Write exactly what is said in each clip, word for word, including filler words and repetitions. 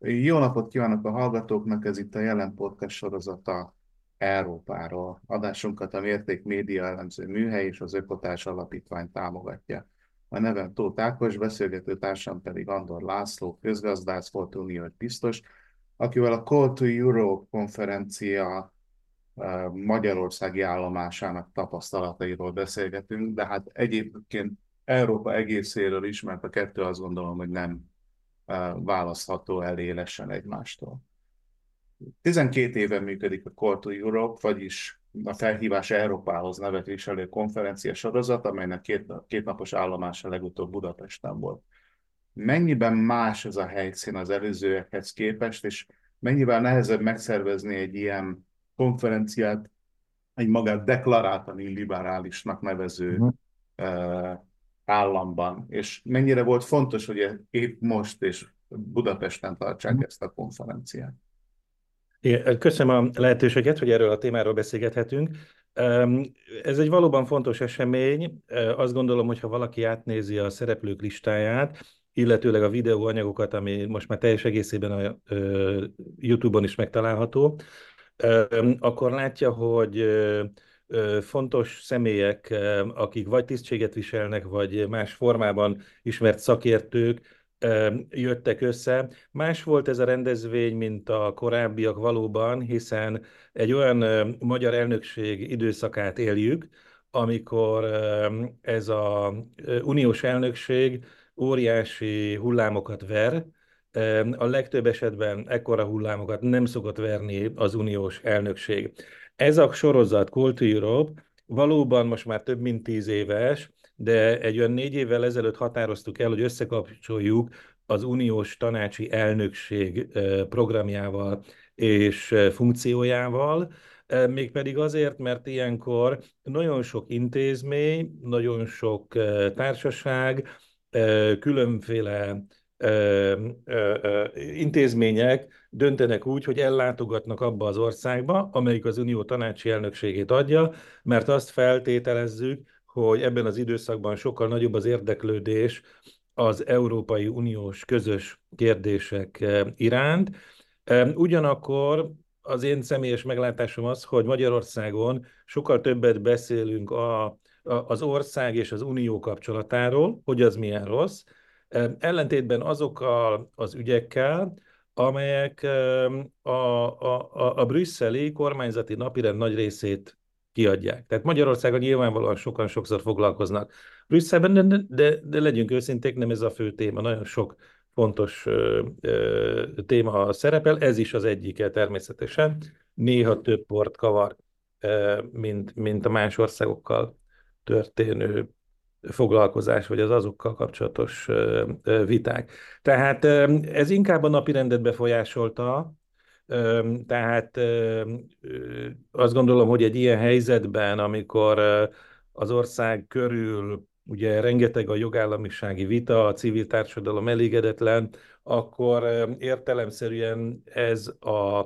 Jó napot kívánok a hallgatóknak, ez itt a Jelen Podcast sorozata Európáról. Adásunkat a Mérték Média elemző műhely és az Ökotárs Alapítvány támogatja. A nevem Tóth Ákos, beszélgető társam pedig Andor László, közgazdász, volt uniós biztos, akivel a Call to Europe konferencia eh, magyarországi állomásának tapasztalatairól beszélgetünk, de hát egyébként Európa egészéről is, mert a kettő azt gondolom, hogy nem választható el élesen egymástól. tizenkét éve működik a Call to Europe, vagyis a Felhívás Európához nevet viselő konferencia sorozat, amelynek két, kétnapos állomása legutóbb Budapesten volt. Mennyiben más ez a helyszín az előzőekhez képest, és mennyivel nehezebb megszervezni egy ilyen konferenciát egy magát deklaráltan illiberálisnak nevező Mhm. uh, államban, és mennyire volt fontos, hogy épp most és Budapesten tartsák Mhm. ezt a konferenciát. Igen, köszönöm a lehetőséget, hogy erről a témáról beszélgethetünk. Em, Ez egy valóban fontos esemény. E, Azt gondolom, hogy ha valaki átnézi a szereplők listáját, illetőleg a videóanyagokat, ami most már teljes egészében a ö, YouTube-on is megtalálható, em, akkor látja, hogy ö, ö, fontos személyek, em, akik vagy tisztséget viselnek, vagy más formában ismert szakértők, em, jöttek össze. Más volt ez a rendezvény, mint a korábbiak valóban, hiszen egy olyan ö, magyar elnökség időszakát éljük, amikor ö, ez a ö, uniós elnökség óriási hullámokat ver. Ö, A legtöbb esetben ekkora hullámokat nem szokott verni az uniós elnökség. Ez a sorozat, Call to Europe, valóban most már több mint tíz éves, de egy olyan négy évvel ezelőtt határoztuk el, hogy összekapcsoljuk az uniós tanácsi elnökség programjával és funkciójával, mégpedig azért, mert ilyenkor nagyon sok intézmény, nagyon sok társaság, különféle intézmények döntenek úgy, hogy ellátogatnak abba az országba, amelyik az unió tanácsi elnökségét adja, mert azt feltételezzük, hogy ebben az időszakban sokkal nagyobb az érdeklődés az Európai Uniós közös kérdések iránt. Ugyanakkor az én személyes meglátásom az, hogy Magyarországon sokkal többet beszélünk a, a, az ország és az unió kapcsolatáról, hogy az milyen rossz, ellentétben azokkal az ügyekkel, amelyek a, a, a, a brüsszeli kormányzati napirend nagy részét kiadják. Tehát Magyarországon nyilvánvalóan sokan sokszor foglalkoznak Brüsszelben, de, de, de legyünk őszinték, nem ez a fő téma. Nagyon sok fontos ö, ö, téma szerepel, ez is az egyike természetesen. Néha több port kavar, ö, mint, mint a más országokkal történő foglalkozás, vagy az azokkal kapcsolatos ö, ö, viták. Tehát ö, ez inkább a napirendet befolyásolta, ö, tehát ö, ö, azt gondolom, hogy egy ilyen helyzetben, amikor ö, az ország körül ugye rengeteg a jogállamisági vita, a civil társadalom elégedetlen, akkor ö, értelemszerűen ez a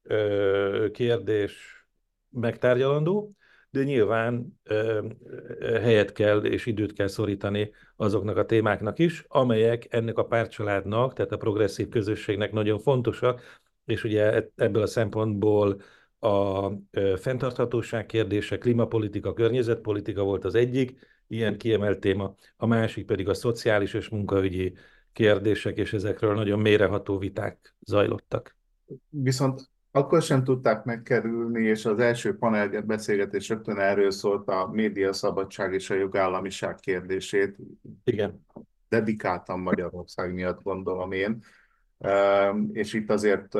ö, kérdés megtárgyalandó, de nyilván ö, ö, helyet kell és időt kell szorítani azoknak a témáknak is, amelyek ennek a pártcsaládnak, tehát a progresszív közösségnek nagyon fontosak, és ugye e- ebből a szempontból a ö, fenntarthatóság kérdése, klímapolitika, környezetpolitika volt az egyik ilyen kiemelt téma, a másik pedig a szociális és munkaügyi kérdések, és ezekről nagyon mélyreható viták zajlottak. Viszont akkor sem tudták megkerülni, és az első panel beszélgetés rögtön erről szólt, a média szabadság és a jogállamiság kérdését. Igen. Dedikáltan Magyarország miatt gondolom én. Ehm, És itt azért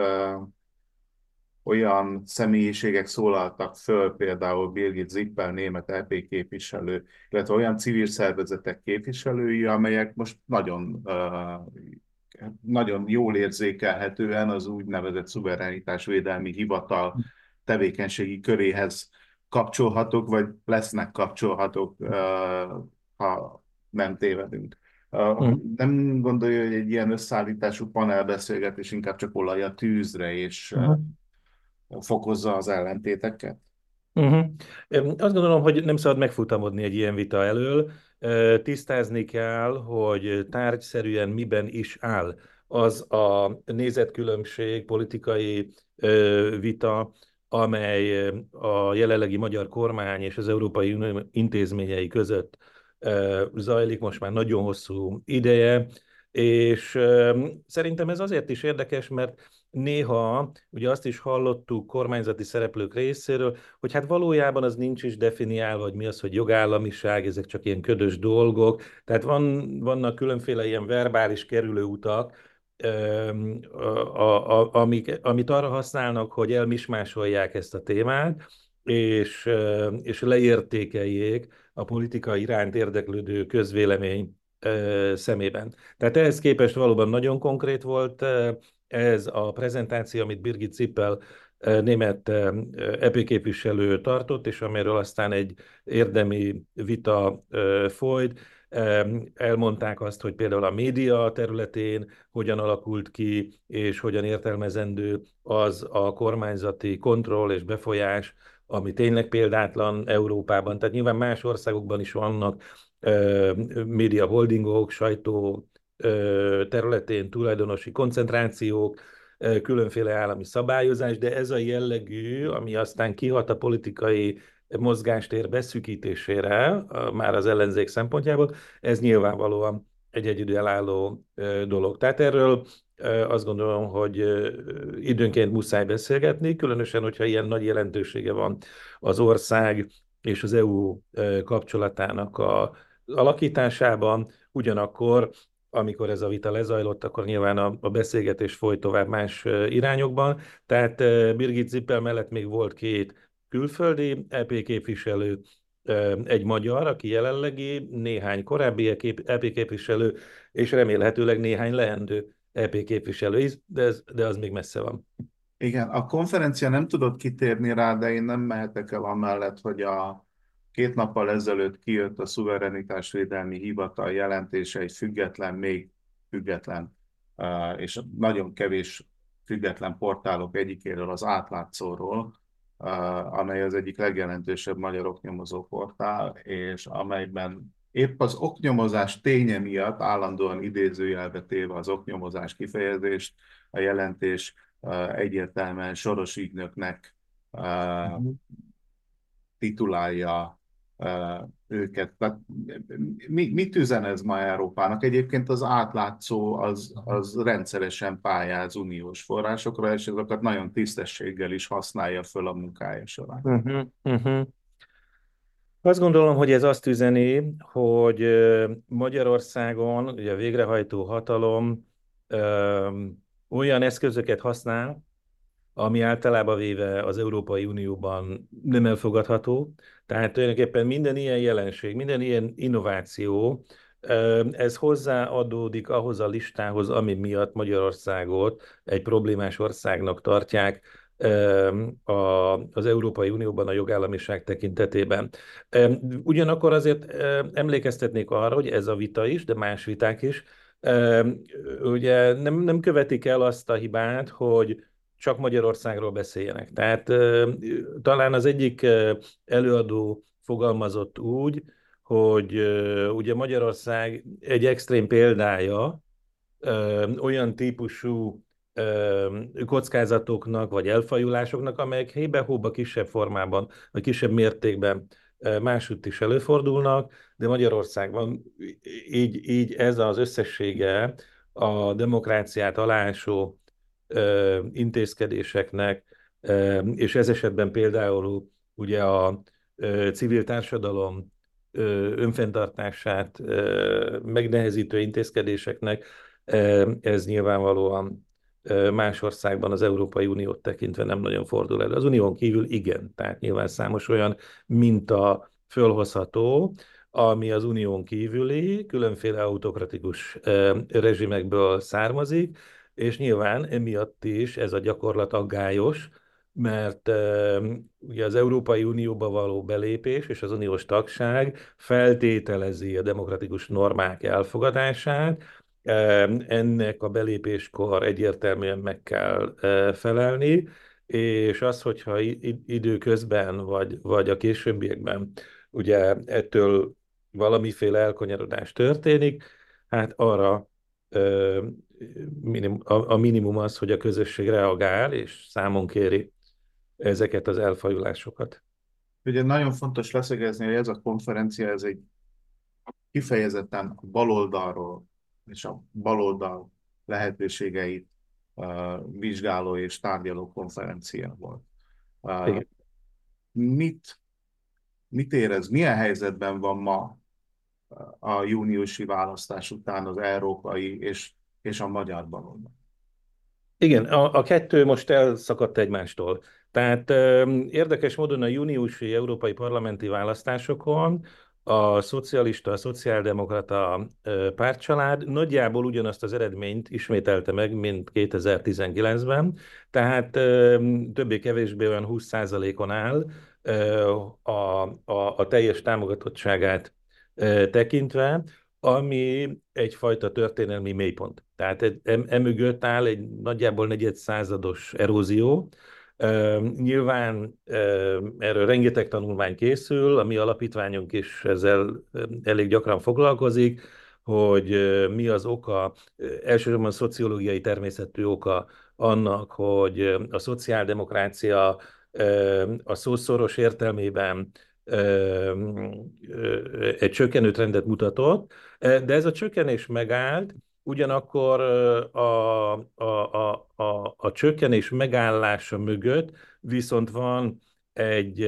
olyan személyiségek szólaltak föl, például Birgit Zippel, német é pé képviselő, illetve olyan civil szervezetek képviselői, amelyek most nagyon, uh, nagyon jól érzékelhetően az úgynevezett szuverenitásvédelmi hivatal tevékenységi köréhez kapcsolhatók, vagy lesznek kapcsolhatók, uh, ha nem tévedünk. Uh, Mhm. nem gondolja, hogy egy ilyen összeállítású panelbeszélgetés inkább csak olaj a tűzre, és uh, Mhm. fokozza az ellentéteket? Uh-huh. Azt gondolom, hogy nem szabad megfutamodni egy ilyen vita elől. Ö, Tisztázni kell, hogy tárgyszerűen miben is áll az a nézetkülönbség, politikai ö, vita, amely a jelenlegi magyar kormány és az Európai Unió intézményei között ö, zajlik most már nagyon hosszú ideje, és ö, szerintem ez azért is érdekes, mert néha ugye azt is hallottuk kormányzati szereplők részéről, hogy hát valójában az nincs is definiálva, hogy mi az, hogy jogállamiság, ezek csak ilyen ködös dolgok. Tehát van, vannak különféle ilyen verbális kerülőutak, öm, a, a, a, amik, amit arra használnak, hogy elmismásolják ezt a témát, és, öm, és leértékeljék a politika iránt érdeklődő közvélemény ö, szemében. Tehát ehhez képest valóban nagyon konkrét volt ez a prezentáció, amit Birgit Zippel német é pé képviselő tartott, és amiről aztán egy érdemi vita folyt. Elmondták azt, hogy például a média területén hogyan alakult ki, és hogyan értelmezendő az a kormányzati kontroll és befolyás, ami tényleg példátlan Európában. Tehát nyilván más országokban is vannak média holdingok, sajtó területén tulajdonosi koncentrációk, különféle állami szabályozás, de ez a jellegű, ami aztán kihat a politikai mozgástér beszűkítésére, már az ellenzék szempontjából, ez nyilvánvalóan egy egyedülálló dolog. Tehát erről azt gondolom, hogy időnként muszáj beszélgetni, különösen, hogyha ilyen nagy jelentősége van az ország és az é u kapcsolatának a alakításában, ugyanakkor amikor ez a vita lezajlott, akkor nyilván a, a beszélgetés folyt tovább más irányokban. Tehát Birgit Zippel mellett még volt két külföldi é pé képviselő, egy magyar, aki jelenlegi, néhány korábbi é pé képviselő, és remélhetőleg néhány leendő é pé képviselő is, de, ez, de az még messze van. Igen, a konferencia nem tudott kitérni rá, de én nem mehetek el amellett, hogy a két nappal ezelőtt kijött a Szuverenitásvédelmi Hivatal jelentése, egy független, még független, eh, és nagyon kevés független portálok egyikéről, az Átlátszóról, eh, amely az egyik legjelentősebb magyar oknyomozó portál, és amelyben épp az oknyomozás ténye miatt állandóan idézőjelbe téve az oknyomozás kifejezést, a jelentés egyértelműen Soros ügynöknek Uh-huh. titulálja őket. Tehát mi, mit üzen ez ma Európának? Egyébként az átlátszó az, az rendszeresen pályáz uniós forrásokra, és azokat nagyon tisztességgel is használja föl a munkája során. Uh-huh. Uh-huh. Azt gondolom, hogy ez azt üzeni, hogy Magyarországon ugye a végrehajtó hatalom ö, olyan eszközöket használ, ami általában véve az Európai Unióban nem elfogadható. Tehát tulajdonképpen minden ilyen jelenség, minden ilyen innováció, ez hozzáadódik ahhoz a listához, ami miatt Magyarországot egy problémás országnak tartják az Európai Unióban a jogállamiság tekintetében. Ugyanakkor azért emlékeztetnék arra, hogy ez a vita is, de más viták is, ugye nem, nem követik el azt a hibát, hogy csak Magyarországról beszéljenek. Tehát talán az egyik előadó fogalmazott úgy, hogy ugye Magyarország egy extrém példája olyan típusú kockázatoknak vagy elfajulásoknak, amelyek hébe-hóba kisebb formában, vagy kisebb mértékben másútt is előfordulnak, de Magyarországban így, így ez az összessége a demokráciát alásó intézkedéseknek, és ez esetben például ugye a civil társadalom önfenntartását megnehezítő intézkedéseknek, ez nyilvánvalóan más országban az Európai Uniót tekintve nem nagyon fordul elő. Az unión kívül igen, tehát nyilván számos olyan minta fölhozható, ami az unión kívüli, különféle autokratikus rezsimekből származik, és nyilván emiatt is ez a gyakorlat aggályos, mert uh, ugye az Európai Unióba való belépés és az uniós tagság feltételezi a demokratikus normák elfogadását, uh, ennek a belépéskor egyértelműen meg kell uh, felelni, és az, hogyha időközben vagy, vagy a későbbiekben ugye ettől valamiféle elkanyarodás történik, hát arra uh, minim, a, a minimum az, hogy a közösség reagál és számon kéri ezeket az elfajulásokat. Ugye nagyon fontos leszögezni, hogy ez a konferencia, ez egy kifejezetten a baloldalról és a baloldal lehetőségeit uh, vizsgáló és tárgyaló konferencia volt. Uh, Igen. mit, mit érez, milyen helyzetben van ma a júniusi választás után az európai és, és a magyar baloldal? Igen, a, a kettő most elszakadt egymástól. Tehát ö, érdekes módon a júniusi európai parlamenti választásokon a szocialista, a szociáldemokrata ö, pártcsalád nagyjából ugyanazt az eredményt ismételte meg, mint kétezer-tizenkilencben, tehát ö, többé-kevésbé olyan húsz százalékon áll ö, a, a, a teljes támogatottságát ö, tekintve, ami egyfajta történelmi mélypont. Tehát emögött áll egy nagyjából negyed százados erózió. Nyilván erről rengeteg tanulmány készül, a mi alapítványunk is ezzel elég gyakran foglalkozik, hogy mi az oka, elsősorban szociológiai természetű oka annak, hogy a szociáldemokrácia a szószoros értelmében egy csökkenő trendet mutatott, de ez a csökkenés megállt, ugyanakkor a, a, a, a, a csökkenés megállása mögött viszont van egy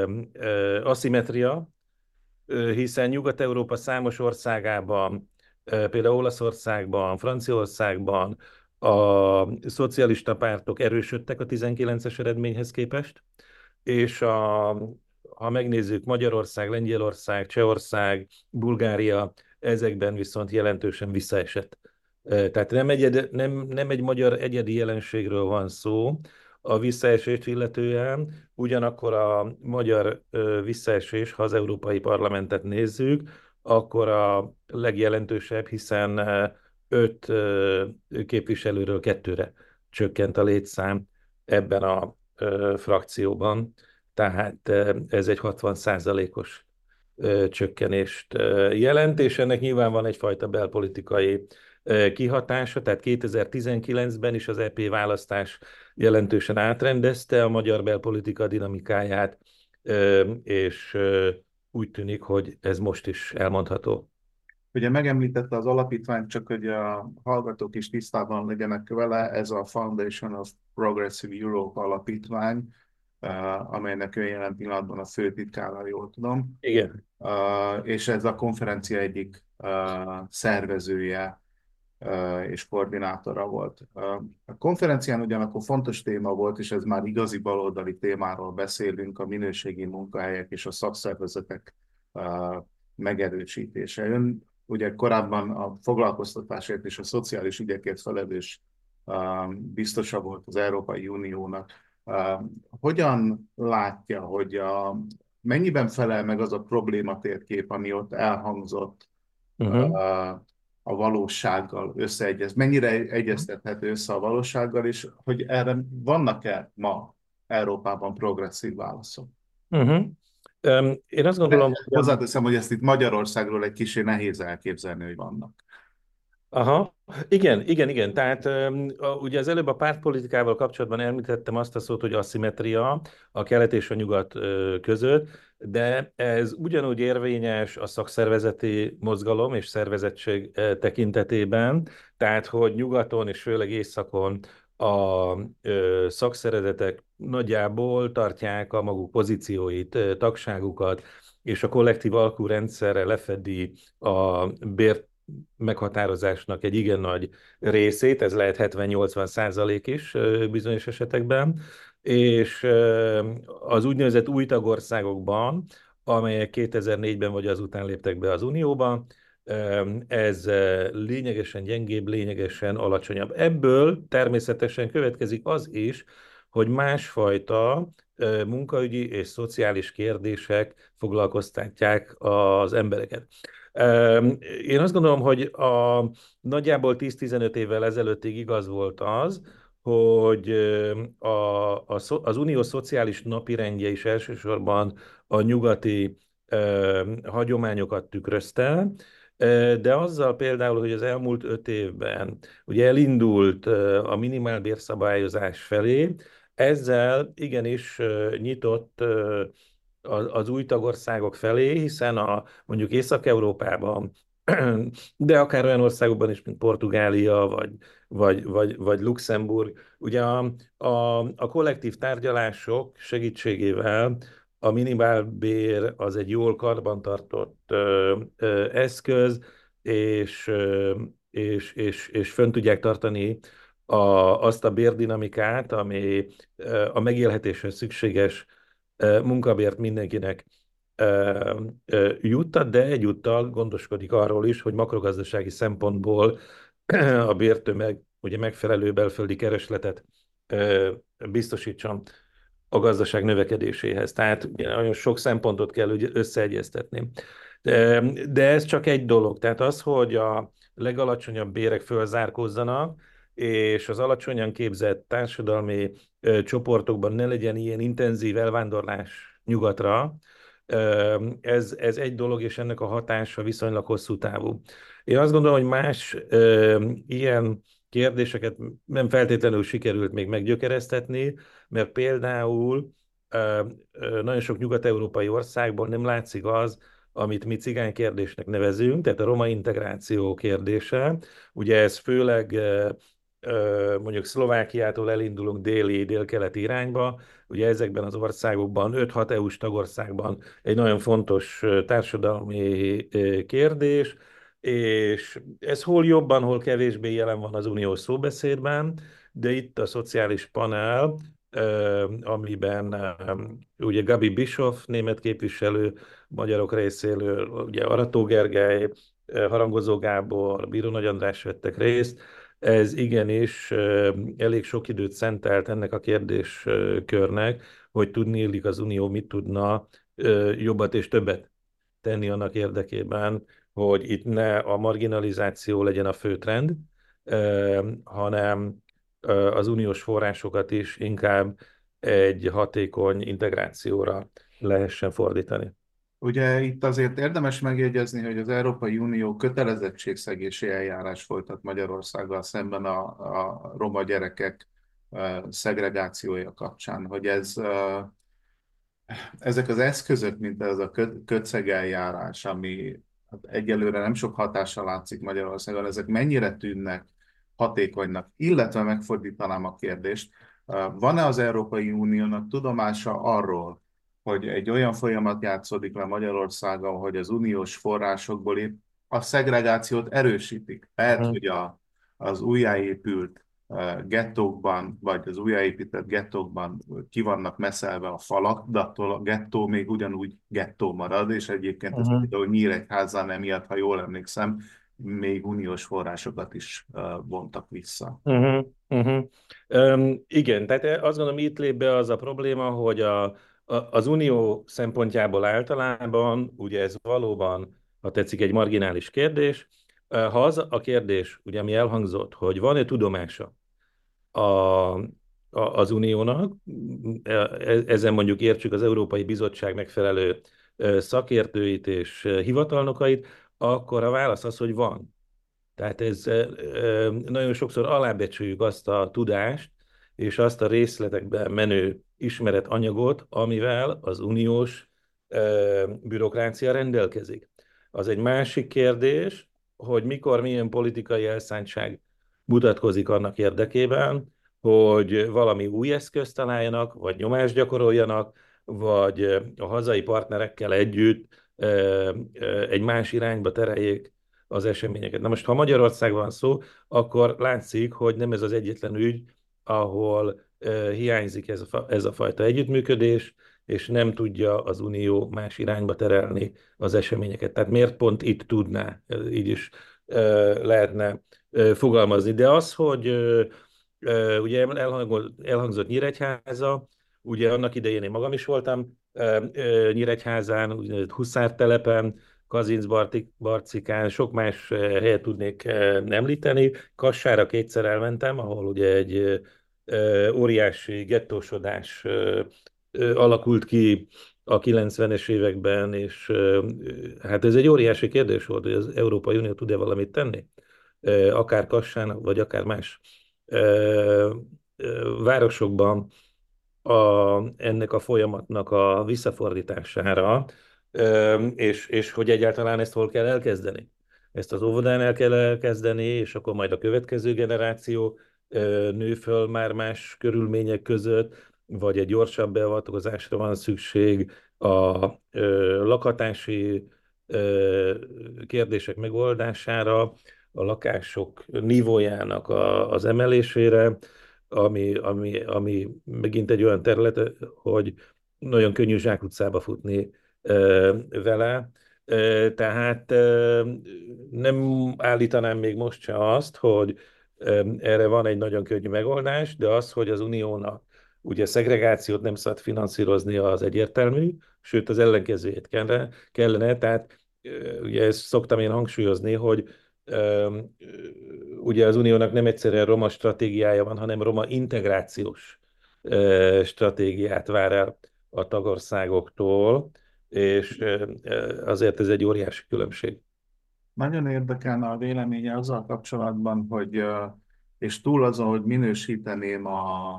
aszimetria, hiszen Nyugat-Európa számos országában, például Olaszországban, Franciaországban a szocialista pártok erősödtek a tizenkilences eredményhez képest, és a, ha megnézzük Magyarország, Lengyelország, Csehország, Bulgária, ezekben viszont jelentősen visszaesett. Tehát nem egy, nem, nem egy magyar egyedi jelenségről van szó a visszaesést illetően, ugyanakkor a magyar visszaesés, ha az Európai Parlamentet nézzük, akkor a legjelentősebb, hiszen öt képviselőről kettőre csökkent a létszám ebben a frakcióban, tehát ez egy hatvan százalékos csökkenést jelent, és ennek nyilván van egyfajta belpolitikai kihatása, tehát kétezer-tizenkilencben is az é pé választás jelentősen átrendezte a magyar belpolitika dinamikáját, és úgy tűnik, hogy ez most is elmondható. Ugye megemlítette az alapítványt, csak hogy a hallgatók is tisztában legyenek vele, ez a Foundation of Progressive Europe alapítvány, amelynek ő jelen pillanatban a főtitkára, jól tudom. Igen. És ez a konferencia egyik szervezője és koordinátora volt. A konferencián ugyanakkor fontos téma volt, és ez már igazi baloldali témáról beszélünk, a minőségi munkahelyek és a szakszervezetek megerősítése. Ön ugye korábban a foglalkoztatásért és a szociális ügyekért felelős biztosa volt az Európai Uniónak. Hogyan látja, hogy a, mennyiben felel meg az a problématérkép, ami ott elhangzott, Uh-huh. a valósággal összeegyez, mennyire egyeztethető össze a valósággal, és hogy erre vannak-e ma Európában progresszív válaszok? Uh-huh. Um, én azt De gondolom, hogy a hozzáteszem, hogy ezt itt Magyarországról egy kicsit nehéz elképzelni, hogy vannak. Aha, igen, igen, igen. Tehát um, a, ugye az előbb a pártpolitikával kapcsolatban említettem azt a szót, hogy aszimmetria a kelet és a nyugat uh, között, de ez ugyanúgy érvényes a szakszervezeti mozgalom és szervezettség uh, tekintetében, tehát hogy nyugaton és főleg északon a uh, szakszervezetek nagyjából tartják a maguk pozícióit, uh, tagságukat, és a kollektív alkurendszerre lefedi a bért meghatározásnak egy igen nagy részét, ez lehet hetven-nyolcvan százalék is bizonyos esetekben, és az úgynevezett új tagországokban, amelyek kétezer-négyben vagy azután léptek be az Unióba, ez lényegesen gyengébb, lényegesen alacsonyabb. Ebből természetesen következik az is, hogy másfajta munkaügyi és szociális kérdések foglalkoztatják az embereket. Én azt gondolom, hogy a nagyjából tíz-tizenöt évvel ezelőttig igaz volt az, hogy a, a, az unió szociális napirendje is elsősorban a nyugati eh, hagyományokat tükrözte, De azzal például, hogy az elmúlt öt évben ugye elindult a minimálbérszabályozás felé, ezzel igenis nyitott az, az új tagországok felé, hiszen a, mondjuk Észak-Európában, de akár olyan országokban is, mint Portugália, vagy, vagy, vagy, vagy Luxemburg, ugye a, a, a kollektív tárgyalások segítségével a minimálbér az egy jól karbantartott ö, ö, eszköz, és, ö, és, és, és fönn tudják tartani a, azt a bérdinamikát, ami ö, a megélhetéshez szükséges ö, munkabért mindenkinek ö, ö, juttat, de egyúttal gondoskodik arról is, hogy makrogazdasági szempontból a bértömeg ugye megfelelő belföldi keresletet ö, biztosítson a gazdaság növekedéséhez. Tehát ugye nagyon sok szempontot kell ugye összeegyeztetni. De, de ez csak egy dolog. Tehát az, hogy a legalacsonyabb bérek fölzárkózzanak, és az alacsonyan képzett társadalmi ö, csoportokban ne legyen ilyen intenzív elvándorlás nyugatra, ö, ez, ez egy dolog, és ennek a hatása viszonylag hosszú távú. Én azt gondolom, hogy más ö, ilyen kérdéseket nem feltétlenül sikerült még meggyökeresztetni, mert például ö, ö, nagyon sok nyugat-európai országban nem látszik az, amit mi cigány kérdésnek nevezünk, tehát a roma integráció kérdése. Ugye ez főleg ö, ö, mondjuk Szlovákiától elindulunk déli, délkeleti irányba, ugye ezekben az országokban, öt-hat é u-s tagországban egy nagyon fontos ö, társadalmi ö, kérdés, és ez hol jobban, hol kevésbé jelen van az uniós szóbeszédben, de itt a szociális panel, amiben ugye Gabi Bischoff, német képviselő, magyarok részéről, ugye Arató Gergely, Harangozó Gábor, Bíró Nagy András vettek részt. Ez igenis elég sok időt szentelt ennek a kérdéskörnek, hogy tudnélik az Unió mit tudna jobbat és többet tenni annak érdekében, hogy itt ne a marginalizáció legyen a fő trend, hanem az uniós forrásokat is inkább egy hatékony integrációra lehessen fordítani. Ugye itt azért érdemes megjegyezni, hogy az Európai Unió kötelezettségszegési eljárás folytat Magyarországgal szemben a, a roma gyerekek eh, szegregációja kapcsán, hogy ez eh, ezek az eszközök, mint ez a kö- kötszeg-eljárás, ami hát egyelőre nem sok hatással látszik Magyarországon, ezek mennyire tűnnek hatékonynak, illetve megfordítanám a kérdést, van-e az Európai Uniónak tudomása arról, hogy egy olyan folyamat játszódik le Magyarországon, hogy az uniós forrásokból épp a szegregációt erősítik? Lehet, Uh-huh. hogy a, az újjáépült gettókban, vagy az újjáépített gettókban ki vannak messzelve a falak, de attól a gettó még ugyanúgy gettó marad, és egyébként ez Uh-huh. például Nyíregyházán emiatt, ha jól emlékszem, még uniós forrásokat is vontak vissza. Uh-huh. Uh-huh. Um, igen, tehát azt gondolom, itt lép be az a probléma, hogy a, a, az unió szempontjából általában, ugye ez valóban, ha tetszik, egy marginális kérdés. Ha az a kérdés, ugye ami elhangzott, hogy van-e tudomása a, a, az uniónak, e- ezen mondjuk értsük az Európai Bizottság megfelelő szakértőit és hivatalnokait, akkor a válasz az, hogy van. Tehát ez nagyon sokszor alábecsüljük azt a tudást, és azt a részletekben menő ismeretanyagot, amivel az uniós bürokrácia rendelkezik. Az egy másik kérdés, hogy mikor milyen politikai elszántság mutatkozik annak érdekében, hogy valami új eszközt találjanak, vagy nyomást gyakoroljanak, vagy a hazai partnerekkel együtt egy más irányba tereljék az eseményeket. Na most, ha Magyarország van szó, akkor látszik, hogy nem ez az egyetlen ügy, ahol hiányzik ez a, ez a fajta együttműködés, és nem tudja az Unió más irányba terelni az eseményeket. Tehát miért pont itt tudná, így is lehetne fogalmazni. De az, hogy ugye elhangzott Nyíregyháza, ugye annak idején én magam is voltam Nyíregyházán, úgynevezett Huszártelepen, Kazincbarcikán, sok más helyet tudnék említeni. Kassára kétszer elmentem, ahol ugye egy óriási gettósodás alakult ki a kilencvenes években, és ö, hát ez egy óriási kérdés volt, hogy az Európai Unió tud-e valamit tenni, Ö, akár Kassán, vagy akár más ö, ö, városokban a, ennek a folyamatnak a visszafordítására, ö, és, és hogy egyáltalán ezt hol kell elkezdeni. Ezt az óvodán el kell elkezdeni, és akkor majd a következő generáció ö, nő föl már más körülmények között, vagy egy gyorsabb beavatkozásra van szükség a ö, lakhatási ö, kérdések megoldására, a lakások nívójának a, az emelésére, ami, ami, ami megint egy olyan terület, hogy nagyon könnyű zsákutcába futni ö, vele. Ö, tehát ö, nem állítanám még most se azt, hogy ö, erre van egy nagyon könnyű megoldás, de az, hogy az uniónak ugye szegregációt nem szabad finanszírozni, az egyértelmű, sőt az ellenkezőjét kellene, kellene tehát ö, ugye ezt szoktam én hangsúlyozni, hogy Öm, ugye az uniónak nem egyszerűen roma stratégiája van, hanem roma integrációs ö, stratégiát vár el a tagországoktól, és ö, ö, azért ez egy óriási különbség. Nagyon érdekelne a véleménye azzal kapcsolatban, hogy, ö, és túl azon, hogy minősíteném a,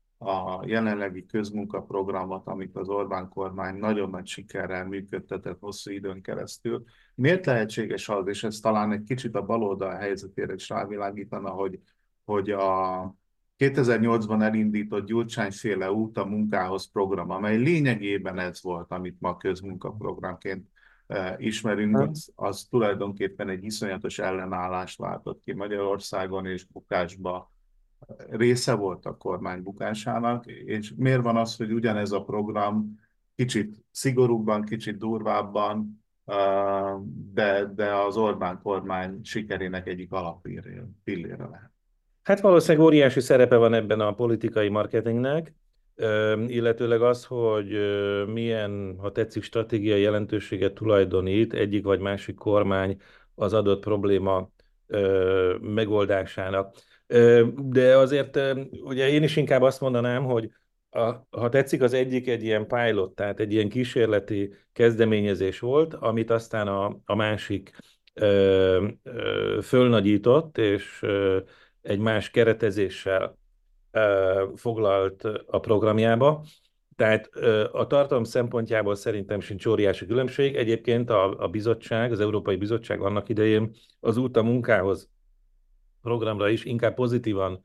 a jelenlegi közmunkaprogramot, amit az Orbán kormány nagyon nagy sikerrel működtetett hosszú időn keresztül. Miért lehetséges az, és ez talán egy kicsit a baloldal helyzetére is rávilágítana, hogy, hogy a kétezer-nyolcban elindított Gyurcsány-féle út a munkához program, amely lényegében ez volt, amit ma közmunkaprogramként eh, ismerünk, az, az tulajdonképpen egy iszonyatos ellenállást váltott ki Magyarországon, és bukásba része volt a kormány bukásának, és miért van az, hogy ugyanez a program kicsit szigorúbban, kicsit durvábban, uh, de, de az Orbán kormány sikerének egyik alappillére lehet. Hát valószínűleg óriási szerepe van ebben a politikai marketingnek, ö, illetőleg az, hogy ö, milyen, ha tetszik, stratégiai jelentőséget tulajdonít egyik vagy másik kormány az adott probléma ö, megoldásának. Ö, De azért ö, ugye én is inkább azt mondanám, hogy a, ha tetszik, az egyik egy ilyen pilot, tehát egy ilyen kísérleti kezdeményezés volt, amit aztán a, a másik ö, ö, fölnagyított, és ö, egy más keretezéssel ö, foglalt a programjába. Tehát ö, a tartalom szempontjából szerintem sincs óriási különbség. Egyébként a, a bizottság, az Európai Bizottság annak idején az út a munkához programra is inkább pozitívan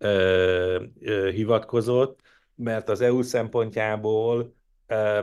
ö, ö, hivatkozott, mert az é u szempontjából ö,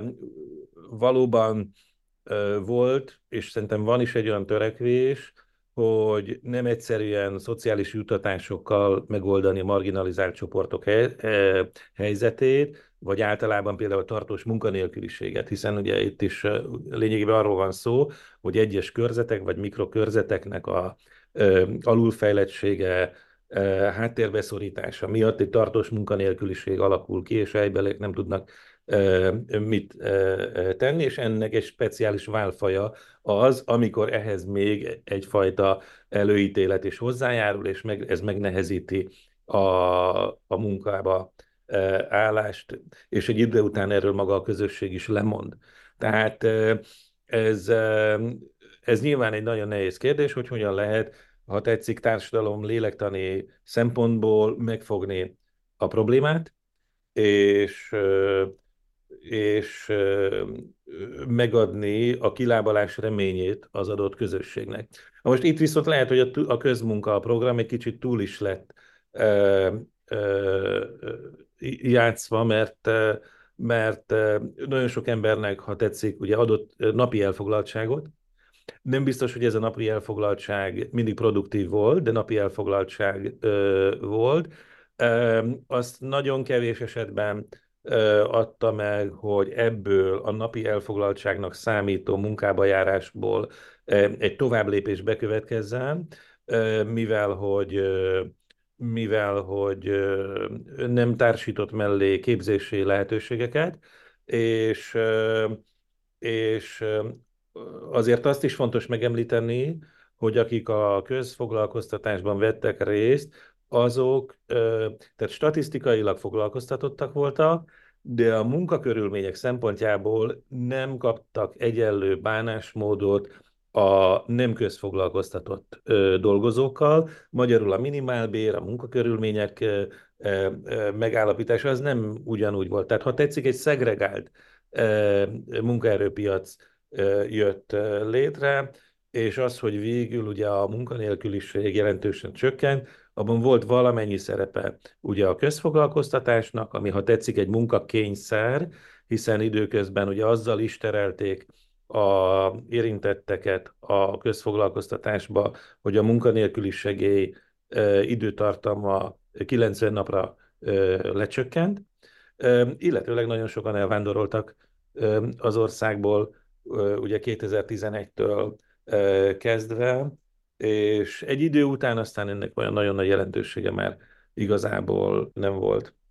valóban ö, volt, és szerintem van is egy olyan törekvés, hogy nem egyszerűen szociális juttatásokkal megoldani a marginalizált csoportok hely, eh, helyzetét, vagy általában például tartós munkanélküliséget, hiszen ugye itt is eh, lényegében arról van szó, hogy egyes körzetek vagy mikrokörzeteknek a eh, alulfejlettsége, eh, háttérbeszorítása miatt egy tartós munkanélküliség alakul ki, és helybeliek nem tudnak eh, mit eh, tenni, és ennek egy speciális válfaja az, amikor ehhez még egyfajta előítélet is hozzájárul, és meg, ez megnehezíti a, a munkába e, állást, és egy idő után erről maga a közösség is lemond. Tehát e, ez, e, ez nyilván egy nagyon nehéz kérdés, hogy hogyan lehet, ha tetszik, társadalom lélektani szempontból megfogni a problémát, és és megadni a kilábalás reményét az adott közösségnek. Most itt viszont lehet, hogy a, a közmunka a program egy kicsit túl is lett ö, ö, játszva, mert mert nagyon sok embernek, ha tetszik, ugye adott napi elfoglaltságot. Nem biztos, hogy ez a napi elfoglaltság mindig produktív volt, de napi elfoglaltság ö, volt. Ö, azt nagyon kevés esetben ö, adta meg, hogy ebből a napi elfoglaltságnak számító munkába járásból ö, egy továbblépés bekövetkezzen, ö, mivel hogy ö, mivel hogy ö, nem társított mellé képzési lehetőségeket, és ö, és azért azt is fontos megemlíteni, hogy akik a közfoglalkoztatásban vettek részt, azok tehát statisztikailag foglalkoztatottak voltak, de a munkakörülmények szempontjából nem kaptak egyenlő bánásmódot a nem közfoglalkoztatott ö, dolgozókkal. Magyarul a minimálbér, a munkakörülmények ö, ö, ö, megállapítása az nem ugyanúgy volt. Tehát ha tetszik, egy szegregált ö, munkaerőpiac ö, jött ö, létre, és az, hogy végül ugye a munkanélküliség jelentősen csökkent, abban volt valamennyi szerepe ugye a közfoglalkoztatásnak, ami ha tetszik egy munkakényszer, hiszen időközben ugye azzal is terelték a érintetteket a közfoglalkoztatásba, hogy a munkanélküli segély ö, időtartama kilencven napra ö, lecsökkent, ö, illetőleg nagyon sokan elvándoroltak ö, az országból ö, ugye kétezer-tizenegytől ö, kezdve, és egy idő után aztán ennek olyan nagyon nagy jelentősége már igazából nem volt.